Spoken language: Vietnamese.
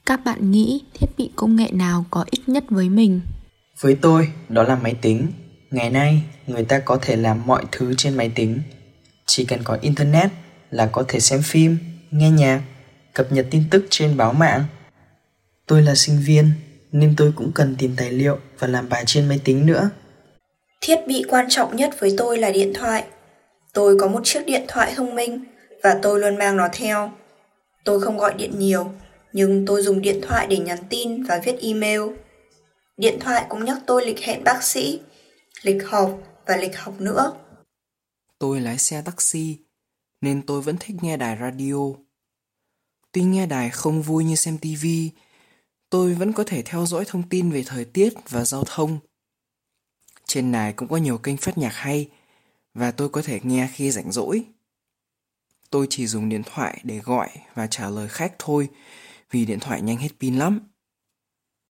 Các bạn nghĩ thiết bị công nghệ nào có ích nhất với mình? Với tôi, đó là máy tính. Ngày nay, người ta có thể làm mọi thứ trên máy tính. Chỉ cần có internet là có thể xem phim, nghe nhạc, cập nhật tin tức trên báo mạng. Tôi là sinh viên nên tôi cũng cần tìm tài liệu và làm bài trên máy tính nữa. Thiết bị quan trọng nhất với tôi là điện thoại. Tôi có một chiếc điện thoại thông minh và tôi luôn mang nó theo. Tôi không gọi điện nhiều, nhưng tôi dùng điện thoại để nhắn tin và viết email. Điện thoại cũng nhắc tôi lịch hẹn bác sĩ, lịch họp và lịch học nữa. Tôi lái xe taxi nên tôi vẫn thích nghe đài radio. Tuy nghe đài không vui như xem tivi, tôi vẫn có thể theo dõi thông tin về thời tiết và giao thông. Trên đài cũng có nhiều kênh phát nhạc hay và tôi có thể nghe khi rảnh rỗi. Tôi chỉ dùng điện thoại để gọi và trả lời khách thôi vì điện thoại nhanh hết pin lắm.